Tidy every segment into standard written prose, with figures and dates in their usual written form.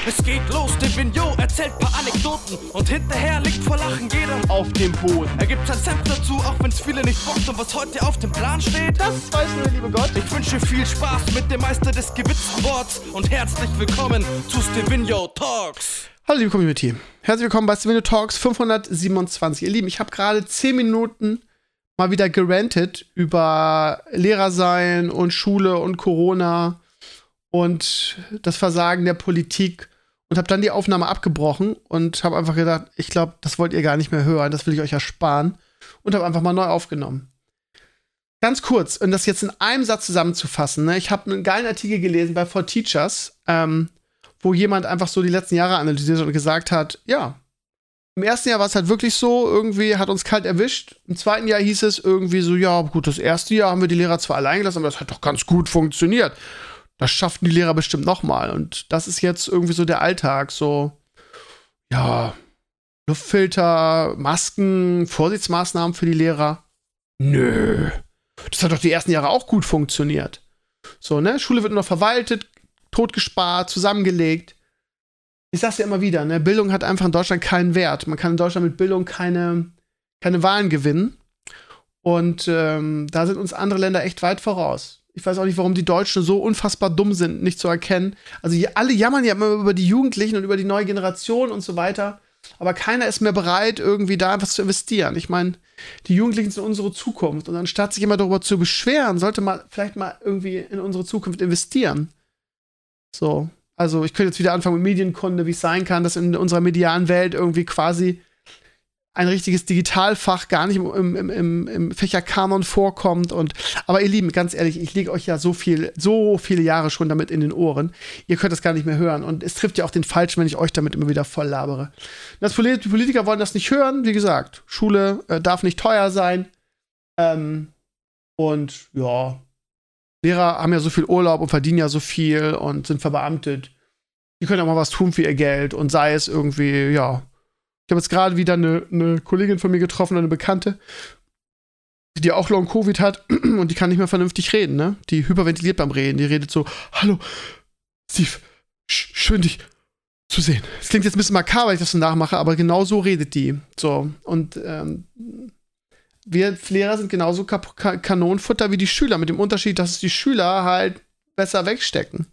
Es geht los, der Vignot erzählt paar Anekdoten und hinterher liegt vor Lachen jeder auf dem Boden. Er gibt sein Senf dazu, auch wenn's viele nicht bockt. Und was heute auf dem Plan steht, das weiß nur der liebe Gott. Ich wünsche viel Spaß mit dem Meister des gewitzten Worts und herzlich willkommen zu Stevino Talks. Hallo liebe Community, herzlich willkommen bei Stevino Talks 527. Ihr Lieben, ich habe gerade 10 Minuten mal wieder gerantet über Lehrersein und Schule und Corona und das Versagen der Politik und habe dann die Aufnahme abgebrochen und habe einfach gedacht, ich glaube, das wollt ihr gar nicht mehr hören, das will ich euch ersparen und habe einfach mal neu aufgenommen. Ganz kurz, um das jetzt in einem Satz zusammenzufassen, ne? Ich habe einen geilen Artikel gelesen bei 4Teachers, wo jemand einfach so die letzten Jahre analysiert und gesagt hat, ja, im ersten Jahr war es halt wirklich so, irgendwie hat uns kalt erwischt. Im zweiten Jahr hieß es irgendwie so, ja, gut, das erste Jahr haben wir die Lehrer zwar allein gelassen, aber das hat doch ganz gut funktioniert. Das schafften die Lehrer bestimmt nochmal. Und das ist jetzt irgendwie so der Alltag, so, ja, Luftfilter, Masken, Vorsichtsmaßnahmen für die Lehrer. Nö, das hat doch die ersten Jahre auch gut funktioniert. So, ne, Schule wird nur noch verwaltet, totgespart, zusammengelegt. Ich sag's ja immer wieder, ne, Bildung hat einfach in Deutschland keinen Wert. Man kann in Deutschland mit Bildung keine Wahlen gewinnen. Und da sind uns andere Länder echt weit voraus. Ich weiß auch nicht, warum die Deutschen so unfassbar dumm sind, nicht zu erkennen. Also alle jammern ja immer über die Jugendlichen und über die neue Generation und so weiter. Aber keiner ist mehr bereit, irgendwie da was zu investieren. Ich meine, die Jugendlichen sind unsere Zukunft. Und anstatt sich immer darüber zu beschweren, sollte man vielleicht mal irgendwie in unsere Zukunft investieren. So, also ich könnte jetzt wieder anfangen mit Medienkunde, wie es sein kann, dass in unserer medialen Welt irgendwie quasi ein richtiges Digitalfach gar nicht im Fächerkanon vorkommt. Aber ihr Lieben, ganz ehrlich, ich lege euch ja so viele Jahre schon damit in den Ohren. Ihr könnt das gar nicht mehr hören. Und es trifft ja auch den Falschen, wenn ich euch damit immer wieder voll labere. Die Politiker wollen das nicht hören. Wie gesagt, Schule darf nicht teuer sein. Und ja, Lehrer haben ja so viel Urlaub und verdienen ja so viel und sind verbeamtet. Die können auch mal was tun für ihr Geld und sei es irgendwie, ja. Ich habe jetzt gerade wieder eine Kollegin von mir getroffen, eine Bekannte, die auch Long-Covid hat und die kann nicht mehr vernünftig reden, ne? Die hyperventiliert beim Reden. Die redet so, hallo, Steve, schön dich zu sehen. Es klingt jetzt ein bisschen makaber, wenn ich das so nachmache, aber genau so redet die. So, und wir Lehrer sind genauso Kanonenfutter wie die Schüler, mit dem Unterschied, dass die Schüler halt besser wegstecken.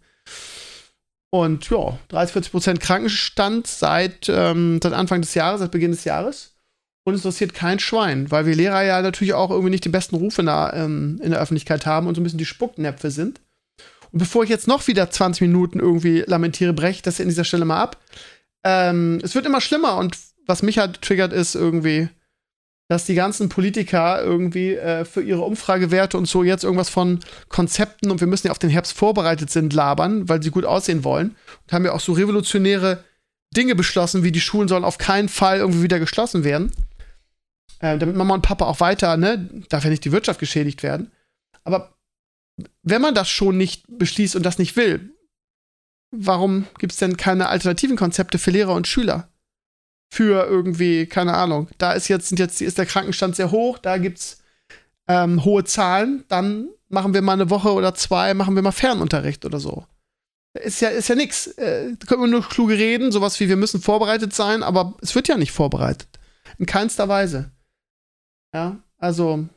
Und ja, 30-40% Krankenstand seit Anfang des Jahres, seit Beginn des Jahres. Und es interessiert kein Schwein, weil wir Lehrer ja natürlich auch irgendwie nicht den besten Ruf in der Öffentlichkeit haben und so ein bisschen die Spucknäpfe sind. Und bevor ich jetzt noch wieder 20 Minuten irgendwie lamentiere, breche ich das an dieser Stelle mal ab. Es wird immer schlimmer und was mich halt triggert, ist irgendwie, dass die ganzen Politiker irgendwie für ihre Umfragewerte und so jetzt irgendwas von Konzepten und wir müssen ja auf den Herbst vorbereitet sind, labern, weil sie gut aussehen wollen. Und haben ja auch so revolutionäre Dinge beschlossen, wie die Schulen sollen auf keinen Fall irgendwie wieder geschlossen werden. Damit Mama und Papa auch weiter, ne, darf ja nicht die Wirtschaft geschädigt werden. Aber wenn man das schon nicht beschließt und das nicht will, warum gibt es denn keine alternativen Konzepte für Lehrer und Schüler? Für irgendwie, keine Ahnung, ist der Krankenstand sehr hoch, da gibt's hohe Zahlen, dann machen wir mal eine Woche oder 2, machen wir mal Fernunterricht oder so. Ist ja nix. Da können wir nur kluge reden, sowas wie wir müssen vorbereitet sein, aber es wird ja nicht vorbereitet. In keinster Weise. Ja, also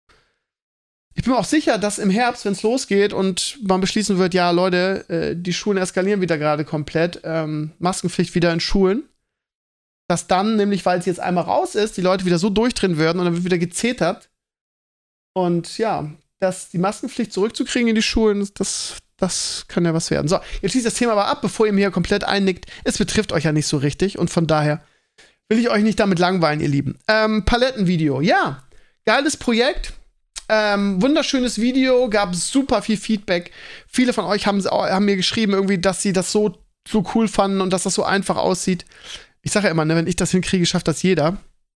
ich bin mir auch sicher, dass im Herbst, wenn es losgeht und man beschließen wird, ja Leute, die Schulen eskalieren wieder gerade komplett, Maskenpflicht wieder in Schulen, dass dann nämlich, weil es jetzt einmal raus ist, die Leute wieder so durchdrehen werden und dann wird wieder gezetert. Und ja, die Maskenpflicht zurückzukriegen in die Schulen, das kann ja was werden. So, jetzt schließt das Thema aber ab, bevor ihr mir hier komplett einnickt. Es betrifft euch ja nicht so richtig und von daher will ich euch nicht damit langweilen, ihr Lieben. Palettenvideo, ja, geiles Projekt. Wunderschönes Video, gab super viel Feedback. Viele von euch haben mir geschrieben, irgendwie, dass sie das so cool fanden und dass das so einfach aussieht. Ich sage ja immer, ne, wenn ich das hinkriege, schafft das jeder.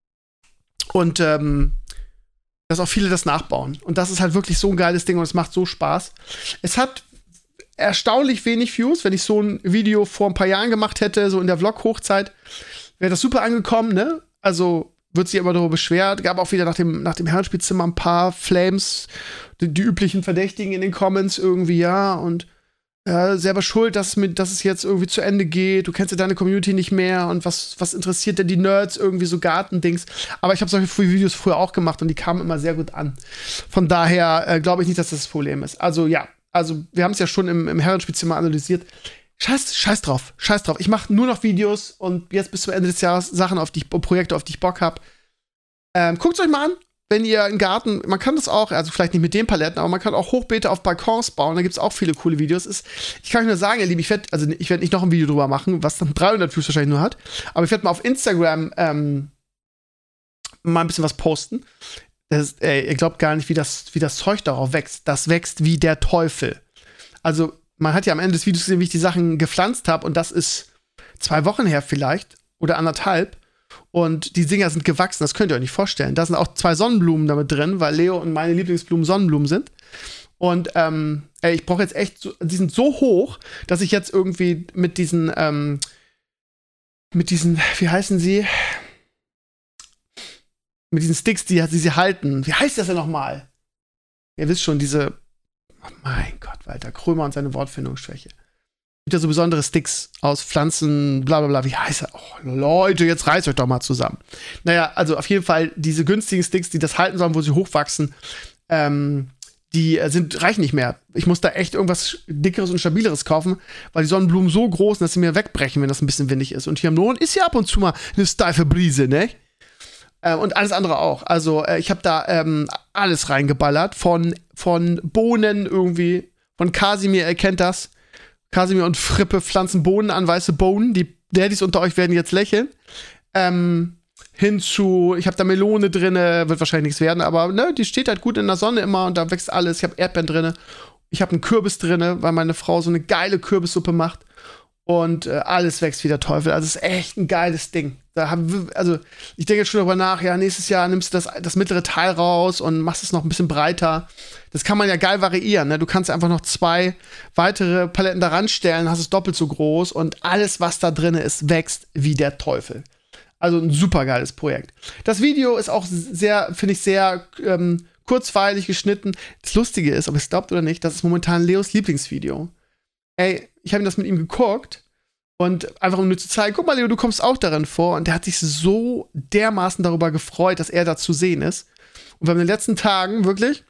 Und dass auch viele das nachbauen. Und das ist halt wirklich so ein geiles Ding und es macht so Spaß. Es hat erstaunlich wenig Views. Wenn ich so ein Video vor ein paar Jahren gemacht hätte, so in der Vlog-Hochzeit, wäre das super angekommen, ne? Also wird sich immer darüber beschwert. Gab auch wieder nach dem Herrenspielzimmer ein paar Flames, die üblichen Verdächtigen in den Comments irgendwie, ja. Und selber schuld, dass es jetzt irgendwie zu Ende geht. Du kennst ja deine Community nicht mehr und was interessiert denn die Nerds irgendwie so Gartendings. Aber ich habe solche Videos früher auch gemacht und die kamen immer sehr gut an. Von daher glaube ich nicht, dass das Problem ist. Also ja, wir haben es ja schon im Herrenspielzimmer analysiert. Scheiß drauf. Ich mache nur noch Videos und jetzt bis zum Ende des Jahres Sachen Projekte, auf die ich Bock habe. Guckt es euch mal an. Wenn ihr einen Garten, man kann das auch, also vielleicht nicht mit den Paletten, aber man kann auch Hochbeete auf Balkons bauen, da gibt es auch viele coole Videos. Ich kann euch nur sagen, ihr Lieben, ich werde nicht noch ein Video drüber machen, was dann 300 Views wahrscheinlich nur hat, aber ich werde mal auf Instagram mal ein bisschen was posten. Ihr glaubt gar nicht, wie das Zeug darauf wächst. Das wächst wie der Teufel. Also, man hat ja am Ende des Videos gesehen, wie ich die Sachen gepflanzt habe und das ist 2 Wochen her vielleicht oder 1,5. Und die Dinger sind gewachsen, das könnt ihr euch nicht vorstellen. Da sind auch 2 Sonnenblumen damit drin, weil Leo und meine Lieblingsblumen Sonnenblumen sind. Und ich brauche jetzt echt, die sind so hoch, dass ich jetzt irgendwie mit diesen, wie heißen sie? Mit diesen Sticks, die sie halten. Wie heißt das denn nochmal? Ihr wisst schon, oh mein Gott, Walter Krömer und seine Wortfindungsschwäche. Gibt ja so besondere Sticks aus Pflanzen, bla bla bla, wie heißt er? Oh, Leute, jetzt reißt euch doch mal zusammen. Naja, also auf jeden Fall diese günstigen Sticks, die das halten sollen, wo sie hochwachsen, die reichen nicht mehr. Ich muss da echt irgendwas Dickeres und Stabileres kaufen, weil die Sonnenblumen so groß sind, dass sie mir wegbrechen, wenn das ein bisschen windig ist. Und hier im Norden ist ja ab und zu mal eine steife Brise, ne? Und alles andere auch. Also ich habe da alles reingeballert, von Bohnen irgendwie, von Kasimir, ihr kennt das. Kasimir und Frippe pflanzen Bohnen an, weiße Bohnen. Die Daddys unter euch werden jetzt lächeln. Hin zu, ich habe da Melone drin, wird wahrscheinlich nichts werden, aber ne, die steht halt gut in der Sonne immer und da wächst alles. Ich habe Erdbeeren drin. Ich habe einen Kürbis drin, weil meine Frau so eine geile Kürbissuppe macht. Und alles wächst wie der Teufel. Also es ist echt ein geiles Ding. Ich denke jetzt schon darüber nach, ja, nächstes Jahr nimmst du das mittlere Teil raus und machst es noch ein bisschen breiter. Das kann man ja geil variieren, ne? Du kannst einfach noch 2 weitere Paletten da ranstellen, hast es doppelt so groß und alles, was da drin ist, wächst wie der Teufel. Also ein super geiles Projekt. Das Video ist auch finde ich, sehr kurzweilig geschnitten. Das Lustige ist, ob ihr es glaubt oder nicht, das ist momentan Leos Lieblingsvideo. Ey, ich habe das mit ihm geguckt und einfach um nur zu zeigen, guck mal, Leo, du kommst auch darin vor. Und der hat sich so dermaßen darüber gefreut, dass er da zu sehen ist. Und wir haben in den letzten Tagen wirklich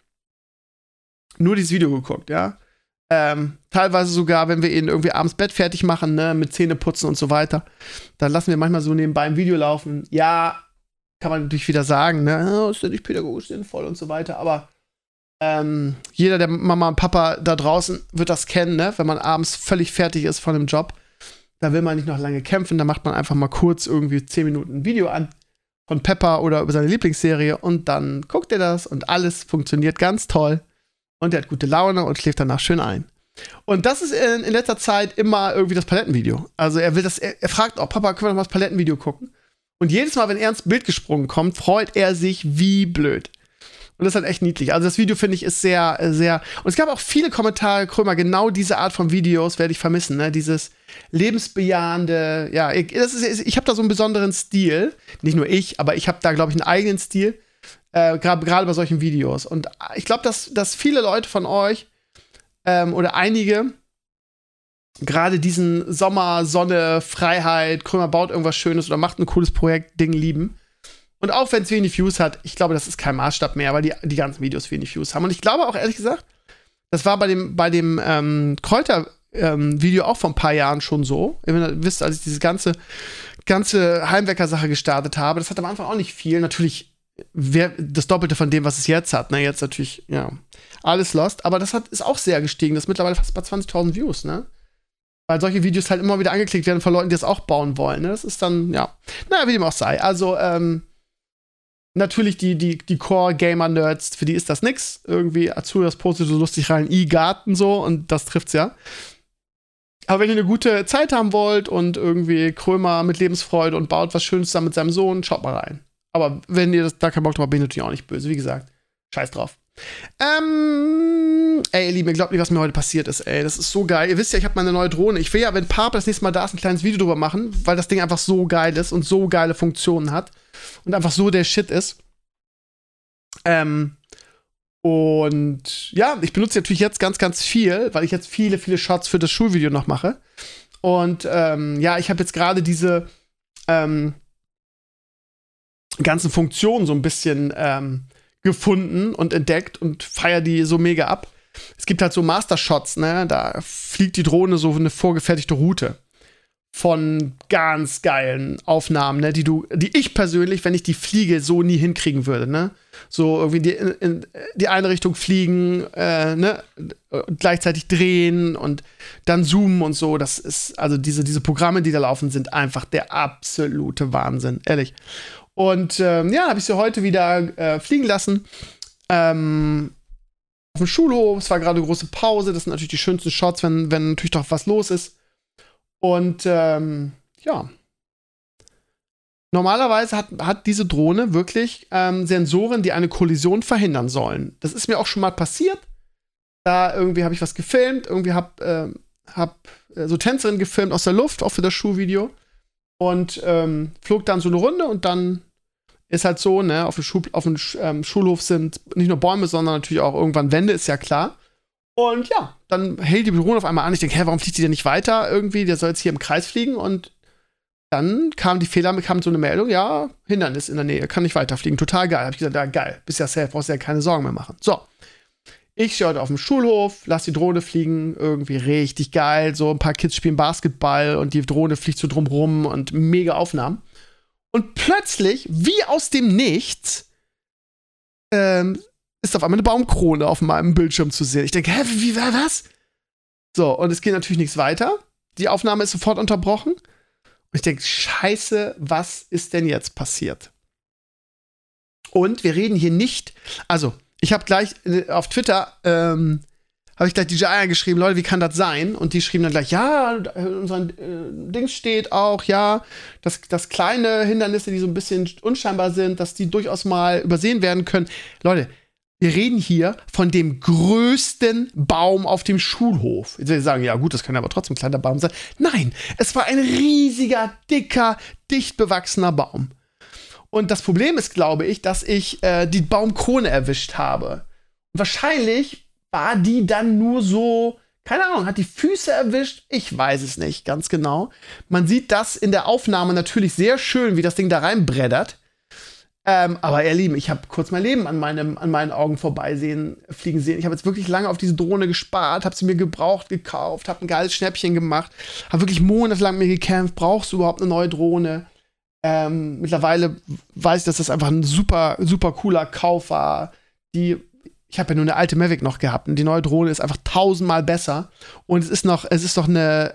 nur dieses Video geguckt, ja. Teilweise sogar, wenn wir ihn irgendwie abends Bett fertig machen, ne, mit Zähneputzen und so weiter, dann lassen wir manchmal so nebenbei ein Video laufen. Ja, kann man natürlich wieder sagen, ne, oh, ist ja nicht pädagogisch sinnvoll und so weiter, aber jeder der Mama und Papa da draußen wird das kennen, ne? Wenn man abends völlig fertig ist von einem Job, da will man nicht noch lange kämpfen, da macht man einfach mal kurz irgendwie 10 Minuten ein Video an von Peppa oder über seine Lieblingsserie und dann guckt er das und alles funktioniert ganz toll und er hat gute Laune und schläft danach schön ein. Und das ist in letzter Zeit immer irgendwie das Palettenvideo. Also er fragt auch, Papa, können wir noch mal das Palettenvideo gucken? Und jedes Mal, wenn er ins Bild gesprungen kommt, freut er sich wie blöd. Und das ist halt echt niedlich. Also das Video, finde ich, ist sehr, sehr. Und es gab auch viele Kommentare, Krömer, genau diese Art von Videos werde ich vermissen, ne? Dieses lebensbejahende, ja, ich habe da so einen besonderen Stil. Nicht nur ich, aber ich habe da, glaube ich, einen eigenen Stil. Gerade bei solchen Videos. Und ich glaube, dass viele Leute von euch oder einige gerade diesen Sommer, Sonne, Freiheit, Krömer baut irgendwas Schönes oder macht ein cooles Projekt, Ding lieben. Und auch wenn es wenig Views hat, ich glaube, das ist kein Maßstab mehr, weil die ganzen Videos wenig Views haben. Und ich glaube auch, ehrlich gesagt, das war bei dem Kräuter-Video auch vor ein paar Jahren schon so. Ihr wisst, als ich diese ganze Heimwecker-Sache gestartet habe, das hat am Anfang auch nicht viel. Natürlich das Doppelte von dem, was es jetzt hat. Ne? Jetzt natürlich, ja, alles lost. Aber das ist auch sehr gestiegen. Das ist mittlerweile fast bei 20.000 Views, ne? Weil solche Videos halt immer wieder angeklickt werden von Leuten, die das auch bauen wollen. Ne? Das ist dann, ja, naja, wie dem auch sei. Also, natürlich die Core-Gamer-Nerds, für die ist das nix. Irgendwie, Azuras postet so lustig rein, Garten so, und das trifft's ja. Aber wenn ihr eine gute Zeit haben wollt und irgendwie Krömer mit Lebensfreude und baut was Schönes zusammen mit seinem Sohn, schaut mal rein. Aber wenn ihr da keinen Bock drauf habt, bin ich natürlich auch nicht böse. Wie gesagt, scheiß drauf. Ey, ihr Lieben, ihr glaubt nicht, was mir heute passiert ist, ey. Das ist so geil. Ihr wisst ja, ich habe meine neue Drohne. Ich will ja, wenn Papa das nächste Mal da ist, ein kleines Video drüber machen, weil das Ding einfach so geil ist und so geile Funktionen hat und einfach so der Shit ist. Und ja, ich benutze natürlich jetzt ganz, ganz viel, weil ich jetzt viele, viele Shots für das Schulvideo noch mache. Und ja, ich habe jetzt gerade diese ganzen Funktionen so ein bisschen gefunden und entdeckt und feiere die so mega ab. Es gibt halt so Master-Shots, ne? Da fliegt die Drohne so eine vorgefertigte Route von ganz geilen Aufnahmen, ne? Die ich persönlich, wenn ich die fliege, so nie hinkriegen würde, ne? So irgendwie in die eine Richtung fliegen, ne? Gleichzeitig drehen und dann zoomen und so. Das ist, also diese Programme, die da laufen, sind einfach der absolute Wahnsinn, ehrlich. Und ja, habe ich sie heute wieder fliegen lassen. Auf dem Schulhof, es war gerade eine große Pause. Das sind natürlich die schönsten Shots, wenn natürlich doch was los ist. Und ja, normalerweise hat diese Drohne wirklich Sensoren, die eine Kollision verhindern sollen. Das ist mir auch schon mal passiert. Da irgendwie habe ich was gefilmt, irgendwie hab so Tänzerin gefilmt aus der Luft, auch für das Schulvideo. Und flog dann so eine Runde und dann ist halt so, ne, auf dem Schulhof sind nicht nur Bäume, sondern natürlich auch irgendwann Wände, ist ja klar. Und ja, dann hält die Drohne auf einmal an. Ich denke, warum fliegt die denn nicht weiter irgendwie? Der soll jetzt hier im Kreis fliegen. Und dann kam so eine Meldung, ja, Hindernis in der Nähe, kann nicht weiterfliegen. Total geil. Hab ich gesagt, ja, geil, bist ja safe, brauchst ja keine Sorgen mehr machen. So, ich stehe heute auf dem Schulhof, lass die Drohne fliegen, irgendwie richtig geil. So ein paar Kids spielen Basketball und die Drohne fliegt so drumrum und mega Aufnahmen. Und plötzlich, wie aus dem Nichts, ist auf einmal eine Baumkrone auf meinem Bildschirm zu sehen. Ich denke, wie war das? So, und es geht natürlich nichts weiter. Die Aufnahme ist sofort unterbrochen. Und ich denke, scheiße, was ist denn jetzt passiert? Und wir reden hier nicht, also, ich habe gleich auf Twitter, habe ich gleich DJI angeschrieben, Leute, wie kann das sein? Und die schrieben dann gleich, ja, unser Dings steht auch, ja, dass kleine Hindernisse, die so ein bisschen unscheinbar sind, dass die durchaus mal übersehen werden können. Leute, wir reden hier von dem größten Baum auf dem Schulhof. Sie sagen, ja gut, das kann aber trotzdem ein kleiner Baum sein. Nein, es war ein riesiger, dicker, dicht bewachsener Baum. Und das Problem ist, glaube ich, dass ich die Baumkrone erwischt habe. Wahrscheinlich war die dann nur so, keine Ahnung, hat die Füße erwischt? Ich weiß es nicht ganz genau. Man sieht das in der Aufnahme natürlich sehr schön, wie das Ding da reinbreddert. Aber ihr Lieben, ich habe kurz mein Leben an meinen Augen fliegen sehen. Ich habe jetzt wirklich lange auf diese Drohne gespart, habe sie mir gebraucht gekauft, habe ein geiles Schnäppchen gemacht, habe wirklich monatelang mir gekämpft, brauchst du überhaupt eine neue Drohne? Mittlerweile weiß ich, dass das einfach ein super, super cooler Kauf war. Ich habe ja nur eine alte Mavic noch gehabt und die neue Drohne ist einfach 1000-mal besser. Und es ist noch eine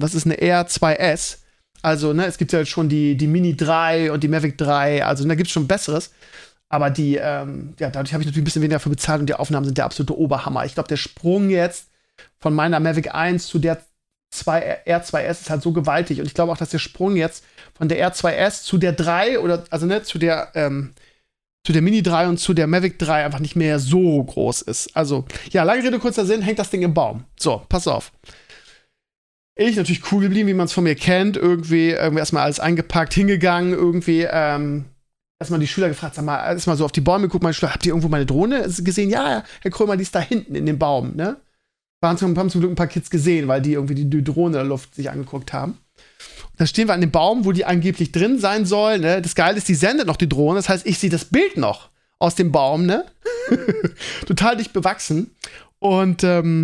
R2S. Also, ne, es gibt ja jetzt schon die Mini 3 und die Mavic 3, also da gibt es schon Besseres. Aber dadurch habe ich natürlich ein bisschen weniger dafür bezahlt und die Aufnahmen sind der absolute Oberhammer. Ich glaube, der Sprung jetzt von meiner Mavic 1 zu der R2S ist halt so gewaltig. Und ich glaube auch, dass der Sprung jetzt von der R2S zu der 3 zu der Mini 3 und zu der Mavic 3 einfach nicht mehr so groß ist. Also, ja, lange Rede, kurzer Sinn, hängt das Ding im Baum. So, pass auf. Ich natürlich cool geblieben, wie man es von mir kennt. Irgendwie erstmal alles eingepackt, hingegangen, irgendwie erstmal die Schüler gefragt, sag mal, erstmal so auf die Bäume geguckt, meine Schüler, habt ihr irgendwo meine Drohne gesehen? Ja, Herr Krömer, die ist da hinten in dem Baum, ne? Haben zum Glück ein paar Kids gesehen, weil die irgendwie die Drohne in der Luft sich angeguckt haben. Und dann stehen wir an dem Baum, wo die angeblich drin sein soll, ne? Das Geile ist, die sendet noch die Drohne, das heißt, ich sehe das Bild noch aus dem Baum, ne? Total dicht bewachsen. Und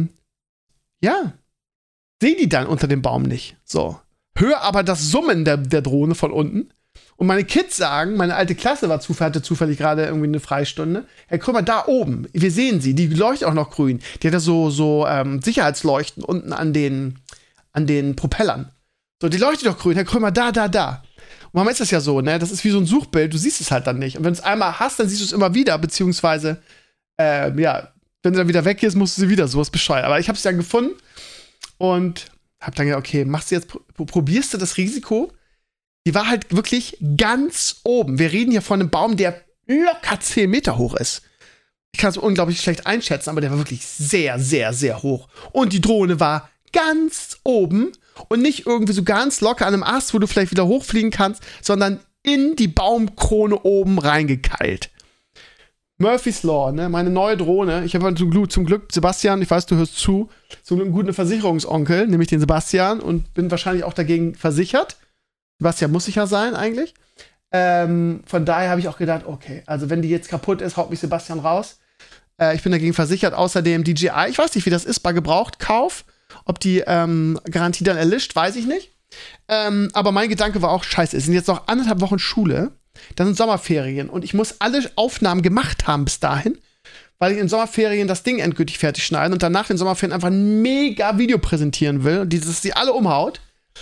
ja, sehe die dann unter dem Baum nicht. So. Höre aber das Summen der Drohne von unten. Und meine Kids sagen, meine alte Klasse hatte zufällig gerade irgendwie eine Freistunde. Herr Krömer, da oben, wir sehen sie, die leuchtet auch noch grün. Die hat ja so Sicherheitsleuchten unten an den Propellern. So, die leuchtet doch grün, Herr Krömer, da. Und manchmal ist das ja so, ne? Das ist wie so ein Suchbild, du siehst es halt dann nicht. Und wenn du es einmal hast, dann siehst du es immer wieder, beziehungsweise, wenn du dann wieder weg ist, musst du sie wieder, sowas bescheuert. Aber ich habe es dann gefunden und hab dann gedacht, okay, probierst du das Risiko? Die war halt wirklich ganz oben. Wir reden hier von einem Baum, der locker 10 Meter hoch ist. Ich kann es unglaublich schlecht einschätzen, aber der war wirklich sehr, sehr, sehr hoch. Und die Drohne war ganz oben und nicht irgendwie so ganz locker an einem Ast, wo du vielleicht wieder hochfliegen kannst, sondern in die Baumkrone oben reingekeilt. Murphy's Law, ne? Meine neue Drohne. Ich habe zum Glück, Sebastian, ich weiß, du hörst zu, zum Glück einen guten Versicherungsonkel, nämlich den Sebastian, und bin wahrscheinlich auch dagegen versichert. Sebastian muss sicher sein, eigentlich. Von daher habe ich auch gedacht, okay, also wenn die jetzt kaputt ist, haut mich Sebastian raus. Ich bin dagegen versichert. Außerdem DJI, ich weiß nicht, wie das ist bei Gebrauchtkauf. Ob die Garantie dann erlischt, weiß ich nicht. Aber mein Gedanke war auch, scheiße, es sind jetzt noch 1,5 Wochen Schule, dann sind Sommerferien und ich muss alle Aufnahmen gemacht haben bis dahin, weil ich in Sommerferien das Ding endgültig fertig schneiden und danach in Sommerferien einfach ein mega Video präsentieren will und das sie alle umhaut.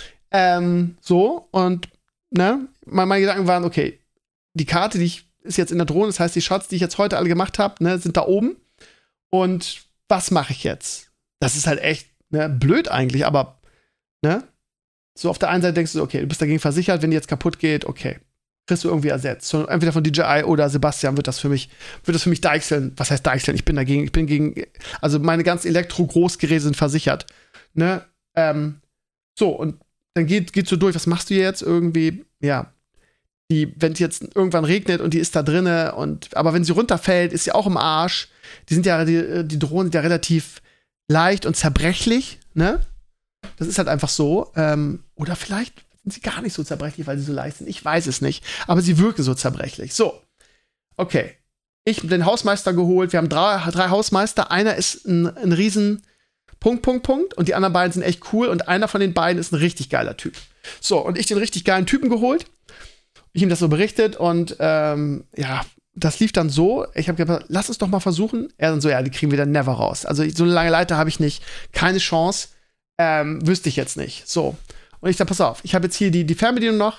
So, und ne, meine Gedanken waren, okay, die Karte, ist jetzt in der Drohne, das heißt, die Shots, die ich jetzt heute alle gemacht habe, ne, sind da oben. Und was mache ich jetzt? Das ist halt echt, ne, blöd eigentlich, aber, ne, so auf der einen Seite denkst du, okay, du bist dagegen versichert, wenn die jetzt kaputt geht, okay, kriegst du irgendwie ersetzt. So, entweder von DJI oder Sebastian wird das für mich deichseln. Was heißt deichseln? Ich bin gegen, also meine ganzen Elektro-Großgeräte sind versichert, ne, so, und dann geht so durch, was machst du jetzt irgendwie, ja, wenn es jetzt irgendwann regnet und die ist da drinne aber wenn sie runterfällt, ist sie auch im Arsch. Die Drohnen sind ja relativ leicht und zerbrechlich, ne? Das ist halt einfach so. Oder vielleicht sind sie gar nicht so zerbrechlich, weil sie so leicht sind. Ich weiß es nicht. Aber sie wirken so zerbrechlich. So. Okay. Ich habe den Hausmeister geholt. Wir haben drei Hausmeister. Einer ist ein riesen Punkt. Und die anderen beiden sind echt cool. Und einer von den beiden ist ein richtig geiler Typ. So, und ich den richtig geilen Typen geholt. Ich ihm das so berichtet. Und ja, das lief dann so. Ich habe gesagt, lass uns doch mal versuchen. Er dann so, ja, die kriegen wir dann never raus. Also so eine lange Leiter habe ich nicht. Keine Chance. Wüsste ich jetzt nicht. So. Und ich sag, pass auf, ich habe jetzt hier die Fernbedienung noch.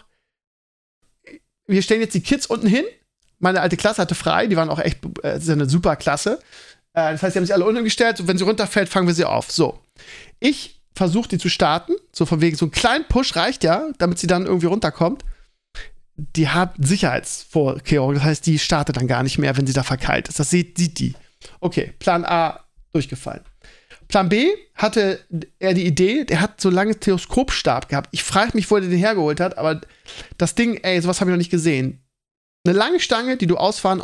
Wir stellen jetzt die Kids unten hin. Meine alte Klasse hatte frei, die waren auch echt eine super Klasse. Das heißt, sie haben sich alle unten gestellt und wenn sie runterfällt, fangen wir sie auf. So. Ich versuche die zu starten, so von wegen, so einen kleinen Push reicht ja, damit sie dann irgendwie runterkommt. Die hat Sicherheitsvorkehrungen, das heißt, die startet dann gar nicht mehr, wenn sie da verkeilt ist. Das sieht die. Okay, Plan A durchgefallen. Plan B hatte er die Idee, der hat so lange Teleskopstab gehabt. Ich frage mich, wo er den hergeholt hat, aber das Ding, sowas habe ich noch nicht gesehen. Eine lange Stange, die du ausfahren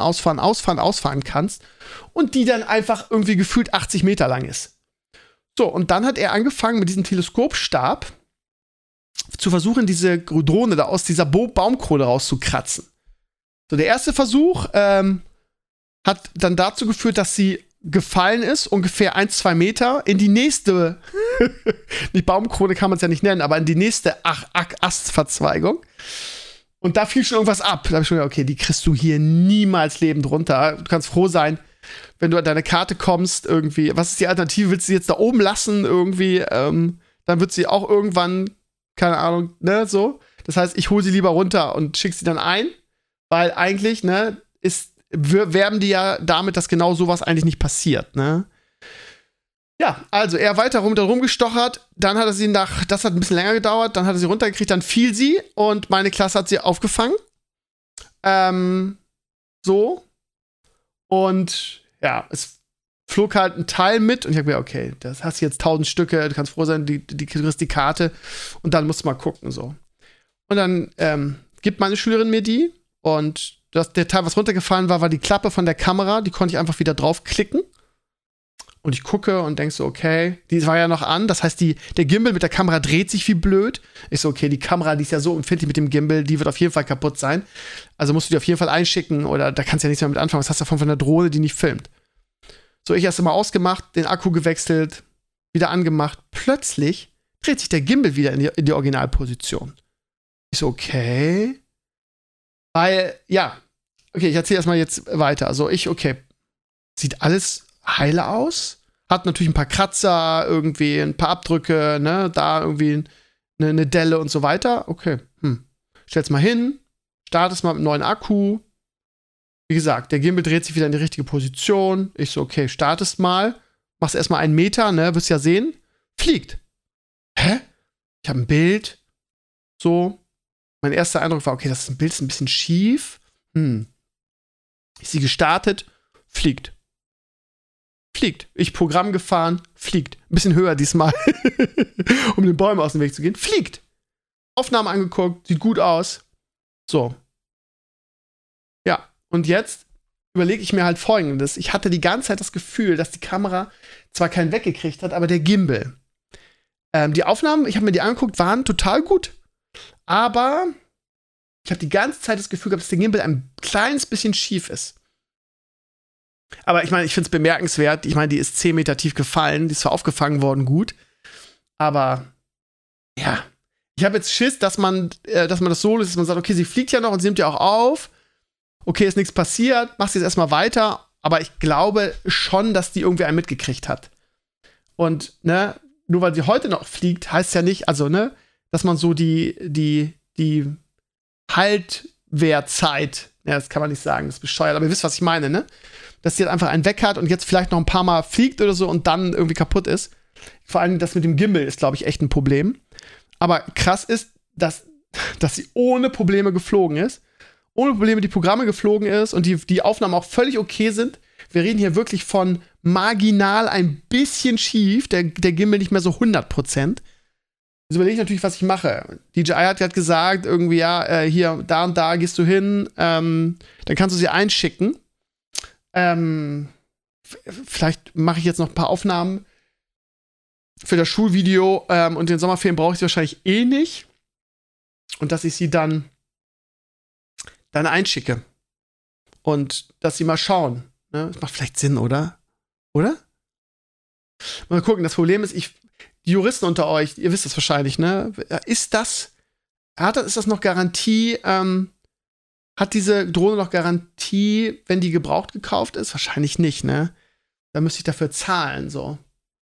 kannst und die dann einfach irgendwie gefühlt 80 Meter lang ist. So, und dann hat er angefangen, mit diesem Teleskopstab zu versuchen, diese Drohne da aus dieser Baumkrone rauszukratzen. So, der erste Versuch hat dann dazu geführt, dass sie gefallen ist, ungefähr 1-2 Meter in die nächste, die Baumkrone kann man es ja nicht nennen, aber in die nächste Astverzweigung. Und da fiel schon irgendwas ab. Da habe ich schon gedacht, okay, die kriegst du hier niemals lebend runter. Du kannst froh sein, wenn du an deine Karte kommst, irgendwie. Was ist die Alternative? Willst du sie jetzt da oben lassen, irgendwie? Dann wird sie auch irgendwann, keine Ahnung, ne, so. Das heißt, ich hole sie lieber runter und schicke sie dann ein, weil eigentlich, ne, werben die ja damit, dass genau sowas eigentlich nicht passiert, ne? Ja, also er weiter rumgestochert, dann hat er sie das hat ein bisschen länger gedauert, dann hat er sie runtergekriegt, dann fiel sie und meine Klasse hat sie aufgefangen. So. Und ja, es flog halt ein Teil mit und ich hab mir, okay, das hast du jetzt 1000 Stücke, du kannst froh sein, du kriegst die Karte und dann musst du mal gucken, so. Und dann gibt meine Schülerin mir die und der Teil, was runtergefallen war die Klappe von der Kamera, die konnte ich einfach wieder draufklicken. Und ich gucke und denk so, okay, die war ja noch an, das heißt, der Gimbal mit der Kamera dreht sich wie blöd. Ich so, okay, die Kamera, die ist ja so empfindlich mit dem Gimbal, die wird auf jeden Fall kaputt sein. Also musst du die auf jeden Fall einschicken oder da kannst du ja nichts mehr mit anfangen. Was hast du davon von der Drohne, die nicht filmt? So, ich erst mal ausgemacht, den Akku gewechselt, wieder angemacht. Plötzlich dreht sich der Gimbal wieder in die Originalposition. Ich so, okay. Weil, ja, okay, ich erzähle erstmal jetzt weiter. Also okay, sieht alles heile aus. Hat natürlich ein paar Kratzer, irgendwie ein paar Abdrücke, ne, da irgendwie eine Delle und so weiter. Okay, stell's mal hin, startest mal mit einem neuen Akku. Wie gesagt, der Gimbal dreht sich wieder in die richtige Position. Ich so, okay, startest mal, machst erstmal 1 Meter, ne, wirst ja sehen. Fliegt. Hä? Ich habe ein Bild. So. Mein erster Eindruck war, okay, das Bild ist ein bisschen schief. Ist sie gestartet, fliegt. Ich Programm gefahren, fliegt. Ein bisschen höher diesmal, um den Bäumen aus dem Weg zu gehen. Fliegt. Aufnahme angeguckt, sieht gut aus. So. Ja, und jetzt überlege ich mir halt Folgendes. Ich hatte die ganze Zeit das Gefühl, dass die Kamera zwar keinen weggekriegt hat, aber der Gimbal. Die Aufnahmen, ich habe mir die angeguckt, waren total gut. Aber ich habe die ganze Zeit das Gefühl gehabt, dass der Gimbal ein kleines bisschen schief ist. Aber ich meine, ich finde es bemerkenswert. Ich meine, die ist 10 Meter tief gefallen. Die ist zwar aufgefangen worden, gut. Aber, ja. Ich habe jetzt Schiss, dass man das so ist, dass man sagt, okay, sie fliegt ja noch und sie nimmt ja auch auf. Okay, ist nichts passiert. Mach sie jetzt erstmal weiter. Aber ich glaube schon, dass die irgendwie einen mitgekriegt hat. Und, ne, nur weil sie heute noch fliegt, heißt ja nicht, also, ne, dass man so die Haltwertzeit, ja, das kann man nicht sagen, das ist bescheuert, aber ihr wisst, was ich meine, ne? Dass sie halt einfach einen weg hat und jetzt vielleicht noch ein paar Mal fliegt oder so und dann irgendwie kaputt ist. Vor allem das mit dem Gimbal ist, glaube ich, echt ein Problem. Aber krass ist, dass sie ohne Probleme geflogen ist. Ohne Probleme die Programme geflogen ist und die Aufnahmen auch völlig okay sind. Wir reden hier wirklich von marginal ein bisschen schief, der Gimbal nicht mehr so 100%. Jetzt überlege ich natürlich, was ich mache. DJI hat gerade gesagt, irgendwie, ja, hier, da und da gehst du hin, dann kannst du sie einschicken. Vielleicht mache ich jetzt noch ein paar Aufnahmen für das Schulvideo und den Sommerferien brauche ich sie wahrscheinlich eh nicht. Und dass ich sie dann einschicke. Und dass sie mal schauen. Ne? Das macht vielleicht Sinn, oder? Oder? Mal gucken, das Problem ist, die Juristen unter euch, ihr wisst es wahrscheinlich, ne? Ist das noch Garantie, hat diese Drohne noch Garantie, wenn die gebraucht gekauft ist? Wahrscheinlich nicht, ne? Da müsste ich dafür zahlen, so.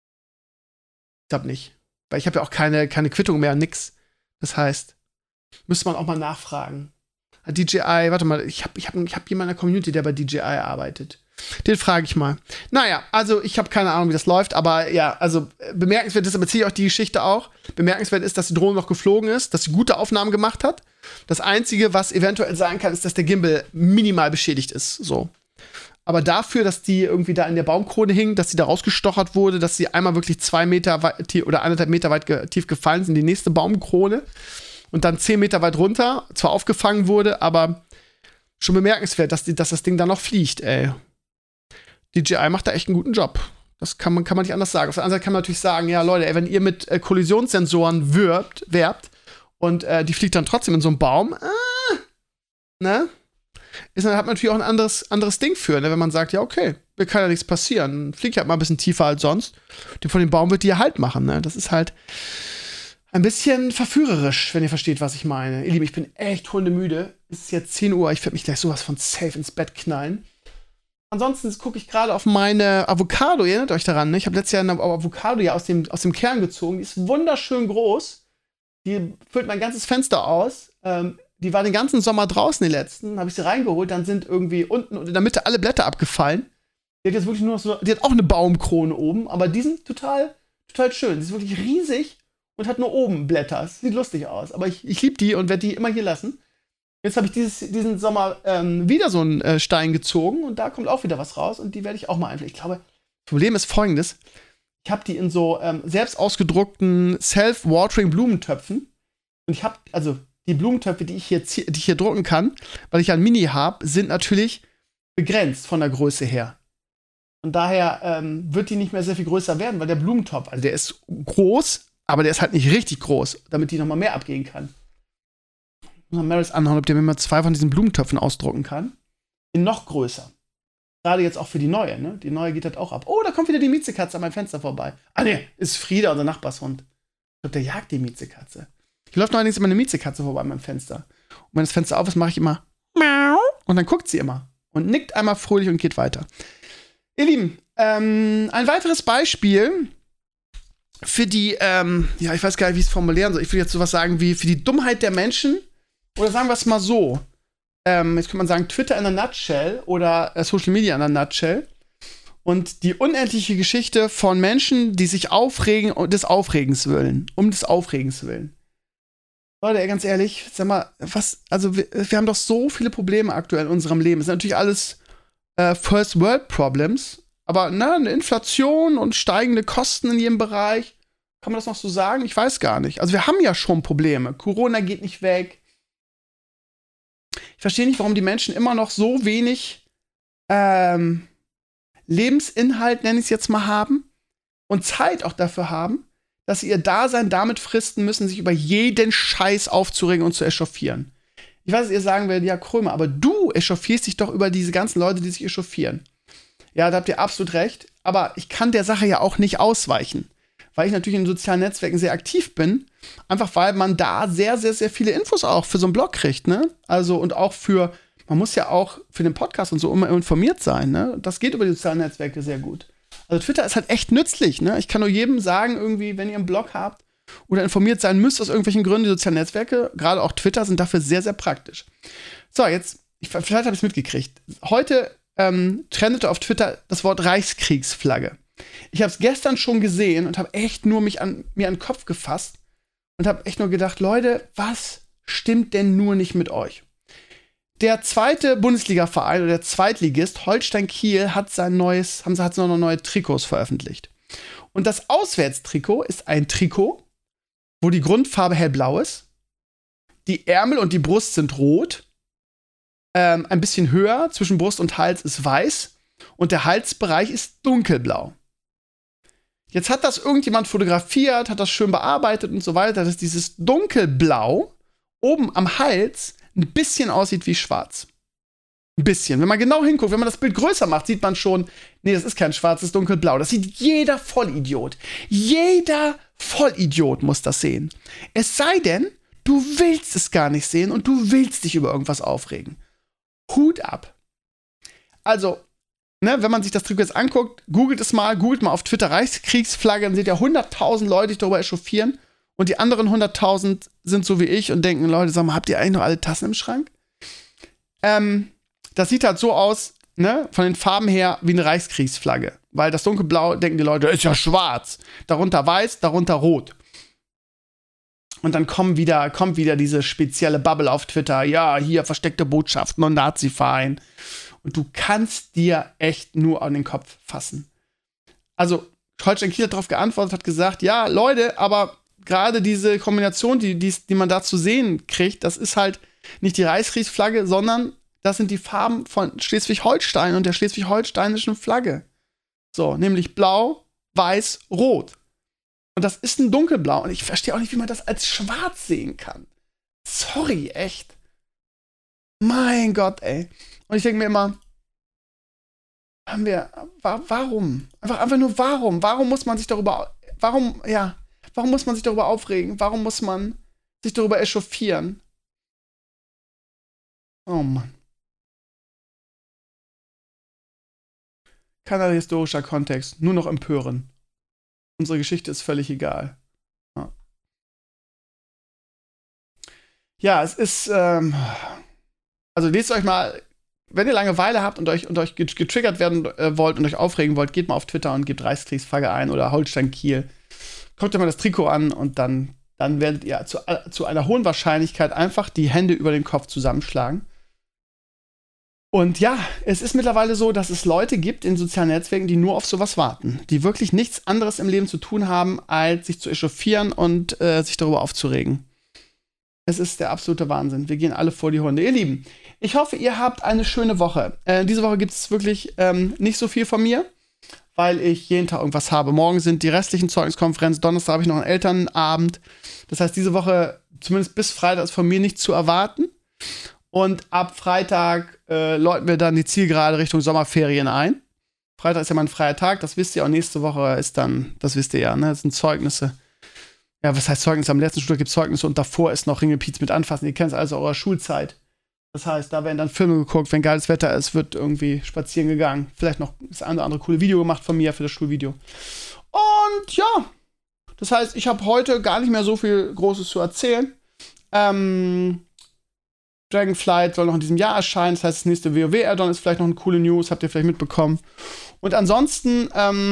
Ich glaube nicht. Weil ich habe ja auch keine Quittung mehr, nix. Das heißt, müsste man auch mal nachfragen. DJI, warte mal, ich hab jemanden in der Community, der bei DJI arbeitet. Den frage ich mal. Naja, also ich habe keine Ahnung, wie das läuft, aber ja, also bemerkenswert ist, aber erzähle ich euch die Geschichte auch. Bemerkenswert ist, dass die Drohne noch geflogen ist, dass sie gute Aufnahmen gemacht hat. Das Einzige, was eventuell sein kann, ist, dass der Gimbal minimal beschädigt ist. So. Aber dafür, dass die irgendwie da in der Baumkrone hing, dass sie da rausgestochert wurde, dass sie einmal wirklich 2 Meter oder 1,5 Meter weit tief gefallen sind in die nächste Baumkrone und dann 10 Meter weit runter, zwar aufgefangen wurde, aber schon bemerkenswert, dass das Ding da noch fliegt, ey. DJI macht da echt einen guten Job. Das kann man nicht anders sagen. Auf der anderen Seite kann man natürlich sagen, ja, Leute, ey, wenn ihr mit Kollisionssensoren werbt und die fliegt dann trotzdem in so einen Baum, ne? Hat man natürlich auch ein anderes Ding für, ne? Wenn man sagt, ja, okay, mir kann ja nichts passieren. Fliegt halt mal ein bisschen tiefer als sonst. Von dem Baum wird die ja Halt machen, ne? Das ist halt ein bisschen verführerisch, wenn ihr versteht, was ich meine. Ihr Lieben, ich bin echt hundemüde. Es ist jetzt 10 Uhr, ich werde mich gleich sowas von safe ins Bett knallen. Ansonsten gucke ich gerade auf meine Avocado, ihr erinnert euch daran, ne? Ich habe letztes Jahr eine Avocado ja aus dem Kern gezogen. Die ist wunderschön groß. Die füllt mein ganzes Fenster aus. Die war den ganzen Sommer draußen, die letzten. Habe ich sie reingeholt, dann sind irgendwie unten und in der Mitte alle Blätter abgefallen. Die hat jetzt wirklich nur noch so, die hat auch eine Baumkrone oben, aber die sind total schön. Die ist wirklich riesig und hat nur oben Blätter. Das sieht lustig aus, aber ich liebe die und werde die immer hier lassen. Jetzt habe ich diesen Sommer wieder so einen Stein gezogen und da kommt auch wieder was raus und die werde ich auch mal einpflegen. Ich glaube, das Problem ist folgendes. Ich habe die in so selbst ausgedruckten Self-Watering Blumentöpfen und ich habe, also die Blumentöpfe, die ich hier drucken kann, weil ich ja ein Mini habe, sind natürlich begrenzt von der Größe her. Und daher wird die nicht mehr sehr viel größer werden, weil der Blumentopf, also der ist groß, aber der ist halt nicht richtig groß, damit die nochmal mehr abgehen kann. Ich muss mal Maris anhauen, ob der mir mal 2 von diesen Blumentöpfen ausdrucken kann. In noch größer. Gerade jetzt auch für die neue, ne? Die neue geht halt auch ab. Oh, da kommt wieder die Miezekatze an meinem Fenster vorbei. Ah, ne, ist Frieda, unser Nachbarshund. Ich glaube, der jagt die Miezekatze. Hier läuft neuerdings immer eine Miezekatze vorbei an meinem Fenster. Und wenn das Fenster auf ist, mache ich immer Miau. Und dann guckt sie immer. Und nickt einmal fröhlich und geht weiter. Ihr Lieben, ein weiteres Beispiel für die, ja, ich weiß gar nicht, wie ich es formulieren soll. Ich will jetzt sowas sagen wie für die Dummheit der Menschen. Oder sagen wir es mal so. Jetzt könnte man sagen, Twitter in der Nutshell oder Social Media in der Nutshell. Und die unendliche Geschichte von Menschen, die sich aufregen um des Aufregens willen. Leute, ganz ehrlich, sag mal, wir haben doch so viele Probleme aktuell in unserem Leben. Das sind natürlich alles First World Problems. Aber eine Inflation und steigende Kosten in jedem Bereich, kann man das noch so sagen? Ich weiß gar nicht. Also wir haben ja schon Probleme. Corona geht nicht weg. Ich verstehe nicht, warum die Menschen immer noch so wenig Lebensinhalt, nenne ich es jetzt mal, haben und Zeit auch dafür haben, dass sie ihr Dasein damit fristen müssen, sich über jeden Scheiß aufzuregen und zu echauffieren. Ich weiß, dass ihr sagen werdet, ja, Krömer, aber du echauffierst dich doch über diese ganzen Leute, die sich echauffieren. Ja, da habt ihr absolut recht, aber ich kann der Sache ja auch nicht ausweichen, weil ich natürlich in sozialen Netzwerken sehr aktiv bin, einfach weil man da sehr, sehr, sehr viele Infos auch für so einen Blog kriegt, ne? Also und auch man muss ja auch für den Podcast und so immer informiert sein, ne? Das geht über die sozialen Netzwerke sehr gut. Also Twitter ist halt echt nützlich, ne? Ich kann nur jedem sagen, irgendwie, wenn ihr einen Blog habt oder informiert sein müsst aus irgendwelchen Gründen, die sozialen Netzwerke, gerade auch Twitter, sind dafür sehr, sehr praktisch. So, jetzt, vielleicht habe ich es mitgekriegt. Heute trendete auf Twitter das Wort Reichskriegsflagge. Ich habe es gestern schon gesehen und habe echt nur mir an den Kopf gefasst und habe echt nur gedacht, Leute, was stimmt denn nur nicht mit euch? Der zweite Bundesliga-Verein oder der Zweitligist Holstein Kiel hat noch neue Trikots veröffentlicht. Und das Auswärtstrikot ist ein Trikot, wo die Grundfarbe hellblau ist. Die Ärmel und die Brust sind rot. Ein bisschen höher, zwischen Brust und Hals ist weiß. Und der Halsbereich ist dunkelblau. Jetzt hat das irgendjemand fotografiert, hat das schön bearbeitet und so weiter, dass dieses dunkelblau oben am Hals ein bisschen aussieht wie schwarz. Ein bisschen. Wenn man genau hinguckt, wenn man das Bild größer macht, sieht man schon, nee, das ist kein schwarz, das ist dunkelblau. Das sieht jeder Vollidiot. Jeder Vollidiot muss das sehen. Es sei denn, du willst es gar nicht sehen und du willst dich über irgendwas aufregen. Hut ab. Also, ne, wenn man sich das Trikot jetzt anguckt, googelt mal auf Twitter Reichskriegsflagge, dann seht ihr 100.000 Leute, die sich darüber echauffieren. Und die anderen 100.000 sind so wie ich und denken, Leute, sag mal, habt ihr eigentlich noch alle Tassen im Schrank? Das sieht halt so aus, ne, von den Farben her, wie eine Reichskriegsflagge. Weil das dunkelblau, denken die Leute, ist ja schwarz. Darunter weiß, darunter rot. Und dann kommt wieder diese spezielle Bubble auf Twitter. Ja, hier versteckte Botschaften und Nazi-Verein. Und du kannst dir echt nur an den Kopf fassen. Also, Holstein Kiel hat darauf geantwortet, hat gesagt, ja, Leute, aber gerade diese Kombination, die man da zu sehen kriegt, das ist halt nicht die Reichskriegsflagge, sondern das sind die Farben von Schleswig-Holstein und der schleswig-holsteinischen Flagge. So, nämlich blau, weiß, rot. Und das ist ein dunkelblau. Und ich verstehe auch nicht, wie man das als schwarz sehen kann. Sorry, echt. Mein Gott, ey. Und ich denke mir immer, warum? Einfach nur warum? Warum muss man sich darüber aufregen? Warum muss man sich darüber echauffieren? Oh Mann. Keinerlei historischer Kontext, nur noch empören. Unsere Geschichte ist völlig egal. Ja, es ist, also lest euch mal, wenn ihr Langeweile habt und euch getriggert werden wollt und euch aufregen wollt, geht mal auf Twitter und gebt Reichskriegsflagge ein oder Holstein Kiel. Guckt euch mal das Trikot an und dann werdet ihr zu einer hohen Wahrscheinlichkeit einfach die Hände über den Kopf zusammenschlagen. Und ja, es ist mittlerweile so, dass es Leute gibt in sozialen Netzwerken, die nur auf sowas warten. Die wirklich nichts anderes im Leben zu tun haben, als sich zu echauffieren und sich darüber aufzuregen. Es ist der absolute Wahnsinn. Wir gehen alle vor die Hunde. Ihr Lieben, ich hoffe, ihr habt eine schöne Woche. Diese Woche gibt es wirklich nicht so viel von mir, weil ich jeden Tag irgendwas habe. Morgen sind die restlichen Zeugniskonferenzen. Donnerstag habe ich noch einen Elternabend. Das heißt, diese Woche, zumindest bis Freitag, ist von mir nichts zu erwarten. Und ab Freitag läuten wir dann die Zielgerade Richtung Sommerferien ein. Freitag ist ja mal ein freier Tag, das wisst ihr. Und nächste Woche ist dann, das wisst ihr ja, ne? Das sind Zeugnisse. Ja, was heißt Zeugnisse? Am letzten Schultag gibt es Zeugnisse und davor ist noch Ringelpiez mit anfassen. Ihr kennt es also eurer Schulzeit. Das heißt, da werden dann Filme geguckt, wenn geiles Wetter ist, wird irgendwie spazieren gegangen. Vielleicht noch das eine oder andere coole Video gemacht von mir für das Schulvideo. Und ja, das heißt, ich habe heute gar nicht mehr so viel Großes zu erzählen. Dragonflight soll noch in diesem Jahr erscheinen. Das heißt, das nächste WoW-Add-on ist vielleicht noch eine coole News. Habt ihr vielleicht mitbekommen. Und ansonsten,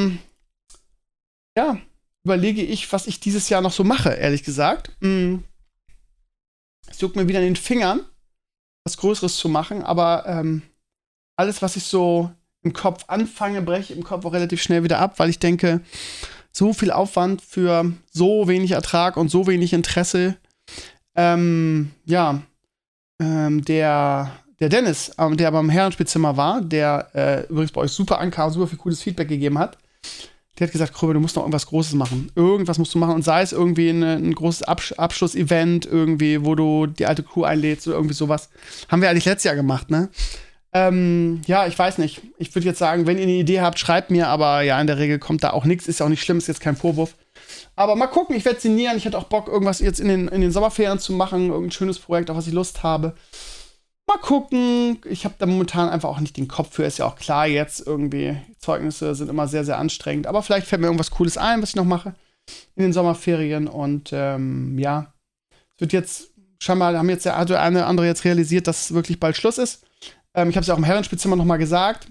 ja, überlege ich, was ich dieses Jahr noch so mache, ehrlich gesagt. Es juckt mir wieder in den Fingern, was Größeres zu machen. Aber alles, was ich so im Kopf anfange, breche ich im Kopf auch relativ schnell wieder ab, weil ich denke, so viel Aufwand für so wenig Ertrag und so wenig Interesse. Der der Dennis, der beim Herrenspielzimmer war, der übrigens bei euch super ankam, super viel cooles Feedback gegeben hat, der hat gesagt, Kröbe, du musst noch irgendwas Großes machen. Irgendwas musst du machen und sei es irgendwie ein großes Abschlussevent irgendwie, wo du die alte Crew einlädst oder irgendwie sowas. Haben wir eigentlich letztes Jahr gemacht, ne? Ja, ich weiß nicht. Ich würde jetzt sagen, wenn ihr eine Idee habt, schreibt mir, aber ja, in der Regel kommt da auch nichts, ist ja auch nicht schlimm, ist jetzt kein Vorwurf. Aber mal gucken, ich werde sinnieren. Ich hätte auch Bock, irgendwas jetzt in den Sommerferien zu machen, irgendein schönes Projekt, auf was ich Lust habe. Mal gucken. Ich habe da momentan einfach auch nicht den Kopf für. Ist ja auch klar jetzt irgendwie. Zeugnisse sind immer sehr, sehr anstrengend. Aber vielleicht fällt mir irgendwas Cooles ein, was ich noch mache in den Sommerferien. Und ja, es wird jetzt scheinbar, haben jetzt der eine oder andere jetzt realisiert, dass wirklich bald Schluss ist. Ich habe es ja auch im Herrenspielzimmer noch mal gesagt.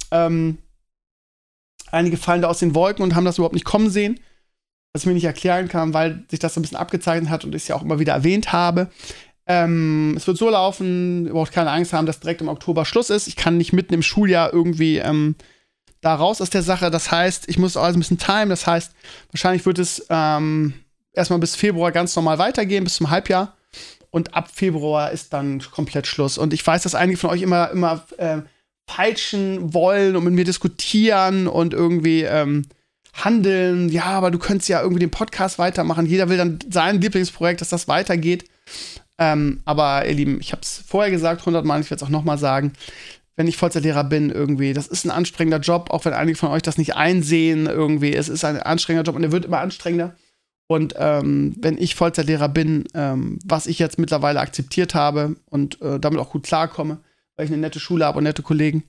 Einige fallen da aus den Wolken und haben das überhaupt nicht kommen sehen. Was ich mir nicht erklären kann, weil sich das so ein bisschen abgezeichnet hat und ich es ja auch immer wieder erwähnt habe. Es wird so laufen, ihr braucht keine Angst haben, dass direkt im Oktober Schluss ist. Ich kann nicht mitten im Schuljahr irgendwie da raus aus der Sache. Das heißt, ich muss auch alles ein bisschen timen. Das heißt, wahrscheinlich wird es erstmal bis Februar ganz normal weitergehen, bis zum Halbjahr. Und ab Februar ist dann komplett Schluss. Und ich weiß, dass einige von euch immer peitschen wollen und mit mir diskutieren und irgendwie handeln. Ja, aber du könntest ja irgendwie den Podcast weitermachen. Jeder will dann sein Lieblingsprojekt, dass das weitergeht. Aber ihr Lieben, ich habe es vorher gesagt, 100-mal, ich werde es auch nochmal sagen, wenn ich Vollzeitlehrer bin, irgendwie, das ist ein anstrengender Job, auch wenn einige von euch das nicht einsehen, irgendwie, es ist ein anstrengender Job und er wird immer anstrengender. Und wenn ich Vollzeitlehrer bin, was ich jetzt mittlerweile akzeptiert habe und damit auch gut klarkomme, weil ich eine nette Schule habe und nette Kollegen,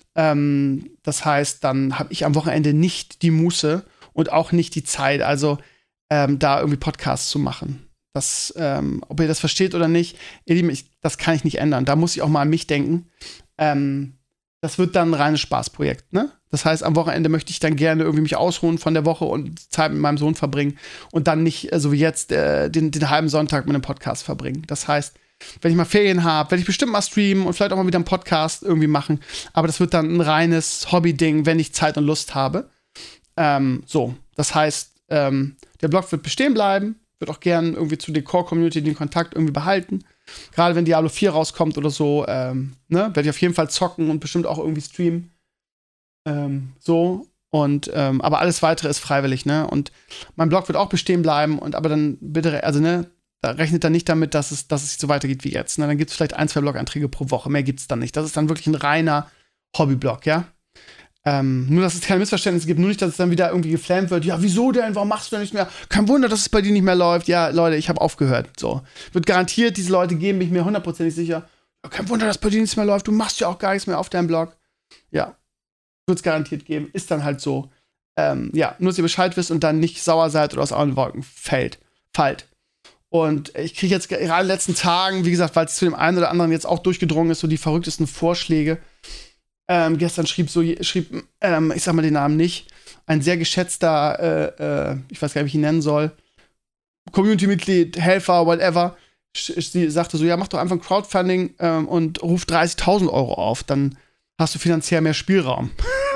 das heißt, dann habe ich am Wochenende nicht die Muße und auch nicht die Zeit, also da irgendwie Podcasts zu machen. Das, ob ihr das versteht oder nicht, ihr Lieben, das kann ich nicht ändern. Da muss ich auch mal an mich denken. Das wird dann ein reines Spaßprojekt, ne? Das heißt, am Wochenende möchte ich dann gerne irgendwie mich ausruhen von der Woche und Zeit mit meinem Sohn verbringen und dann nicht, so wie jetzt, den halben Sonntag mit einem Podcast verbringen. Das heißt, wenn ich mal Ferien habe, werde ich bestimmt mal streamen und vielleicht auch mal wieder einen Podcast irgendwie machen. Aber das wird dann ein reines Hobby-Ding, wenn ich Zeit und Lust habe. So, das heißt, der Blog wird bestehen bleiben, wird auch gern irgendwie zu der Core-Community den Kontakt irgendwie behalten. Gerade wenn Diablo 4 rauskommt oder so, ne, werde ich auf jeden Fall zocken und bestimmt auch irgendwie streamen. So. Und, aber alles weitere ist freiwillig, ne? Und mein Blog wird auch bestehen bleiben und aber dann bitte, also, ne, da rechnet dann nicht damit, dass es so weitergeht wie jetzt. Ne? Dann gibt es vielleicht 1, 2 Blog-Einträge pro Woche. Mehr gibt es dann nicht. Das ist dann wirklich ein reiner Hobby-Blog, ja? Nur, dass es keine Missverständnisse gibt. Nur nicht, dass es dann wieder irgendwie geflammt wird. Ja, wieso denn? Warum machst du denn nicht mehr? Kein Wunder, dass es bei dir nicht mehr läuft. Ja, Leute, ich habe aufgehört. So. Wird garantiert, diese Leute geben, bin ich mir 100%ig sicher. Ja, kein Wunder, dass bei dir nichts mehr läuft. Du machst ja auch gar nichts mehr auf deinem Blog. Ja. Wird es garantiert geben. Ist dann halt so. Ja, nur, dass ihr Bescheid wisst und dann nicht sauer seid oder aus allen Wolken fallt. Und ich kriege jetzt gerade in den letzten Tagen, wie gesagt, weil es zu dem einen oder anderen jetzt auch durchgedrungen ist, so die verrücktesten Vorschläge. Gestern schrieb, ich sag mal den Namen nicht, ein sehr geschätzter, ich weiß gar nicht, wie ich ihn nennen soll, Community-Mitglied, Helfer, whatever, sie sagte so, ja, mach doch einfach ein Crowdfunding und ruf 30.000 Euro auf, dann hast du finanziell mehr Spielraum.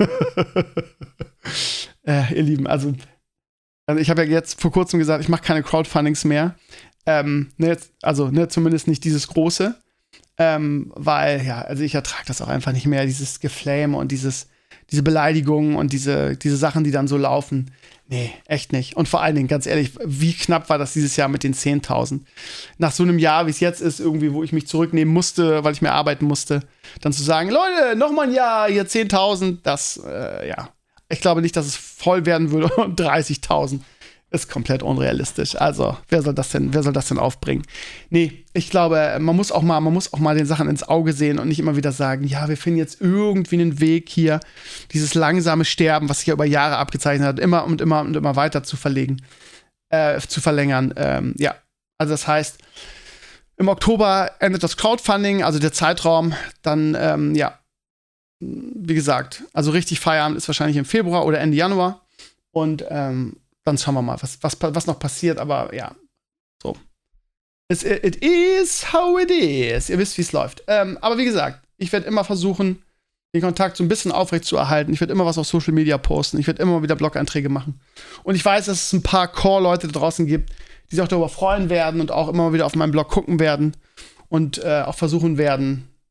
Ihr Lieben, also ich habe ja jetzt vor kurzem gesagt, ich mache keine Crowdfundings mehr. Zumindest nicht dieses große. Weil, ja, also ich ertrage das auch einfach nicht mehr, dieses Geflame und diese Beleidigungen und diese Sachen, die dann so laufen. Nee, echt nicht. Und vor allen Dingen, ganz ehrlich, wie knapp war das dieses Jahr mit den 10.000? Nach so einem Jahr, wie es jetzt ist, irgendwie, wo ich mich zurücknehmen musste, weil ich mehr arbeiten musste, dann zu sagen, Leute, noch mal ein Jahr, hier 10.000, das, ja. Ich glaube nicht, dass es voll werden würde und 30.000 ist komplett unrealistisch. Also, wer soll das denn aufbringen? Nee, ich glaube, man muss auch mal den Sachen ins Auge sehen und nicht immer wieder sagen, ja, wir finden jetzt irgendwie einen Weg hier, dieses langsame Sterben, was sich ja über Jahre abgezeichnet hat, immer weiter zu verlängern. Ja, also das heißt, im Oktober endet das Crowdfunding, also der Zeitraum, dann, ja, wie gesagt, also richtig Feierabend ist wahrscheinlich im Februar oder Ende Januar und, dann schauen wir mal, was noch passiert, aber ja, so. It is how it is. Ihr wisst, wie es läuft. Aber wie gesagt, ich werde immer versuchen, den Kontakt so ein bisschen aufrecht zu erhalten. Ich werde immer was auf Social Media posten. Ich werde immer wieder Blog-Einträge machen. Und ich weiß, dass es ein paar Core-Leute da draußen gibt, die sich auch darüber freuen werden und auch immer wieder auf meinem Blog gucken werden und auch versuchen werden,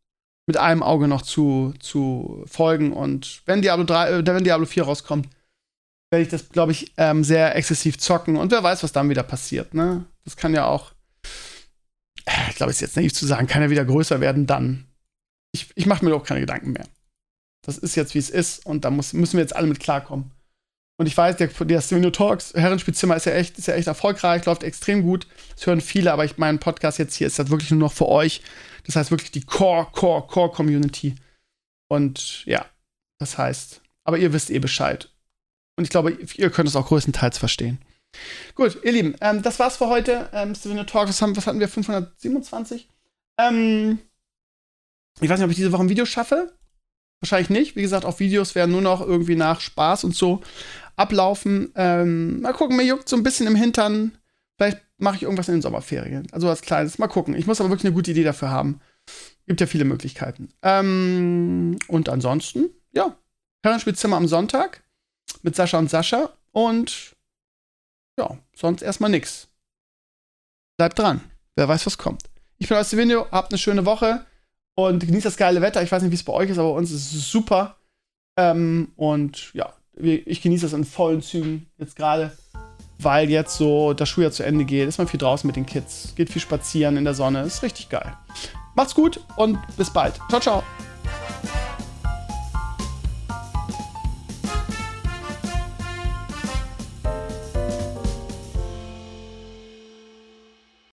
mit einem Auge noch zu folgen. Und wenn Diablo 4 rauskommt, werde ich das, glaube ich, sehr exzessiv zocken. Und wer weiß, was dann wieder passiert, ne? Das kann ja auch, ich glaube, es ist jetzt naiv zu sagen, kann ja wieder größer werden dann. Ich mache mir auch keine Gedanken mehr. Das ist jetzt, wie es ist. Und da müssen wir jetzt alle mit klarkommen. Und ich weiß, der Stevenio Talks Herrenspielzimmer ist ja echt erfolgreich, läuft extrem gut. Das hören viele, aber mein Podcast jetzt hier ist das wirklich nur noch für euch. Das heißt wirklich die Core-Community. Und ja, das heißt, aber ihr wisst Bescheid. Und ich glaube, ihr könnt es auch größtenteils verstehen. Gut, ihr Lieben, das war's für heute. Stevenio Talks, was hatten wir? 527? Ich weiß nicht, ob ich diese Woche ein Video schaffe. Wahrscheinlich nicht. Wie gesagt, auch Videos werden nur noch irgendwie nach Spaß und so ablaufen. Mal gucken, mir juckt so ein bisschen im Hintern. Vielleicht mache ich irgendwas in den Sommerferien. Also was Kleines. Mal gucken. Ich muss aber wirklich eine gute Idee dafür haben. Gibt ja viele Möglichkeiten. Und ansonsten, ja, Herrenspielzimmer am Sonntag mit Sascha und Sascha. Und ja, sonst erstmal nix. Bleibt dran. Wer weiß, was kommt. Ich bin aus dem Video. Habt eine schöne Woche. Und genießt das geile Wetter. Ich weiß nicht, wie es bei euch ist, aber bei uns ist es super. Und ja, ich genieße das in vollen Zügen jetzt gerade, weil jetzt so das Schuljahr zu Ende geht. Ist man viel draußen mit den Kids. Geht viel spazieren in der Sonne. Ist richtig geil. Macht's gut und bis bald. Ciao, ciao.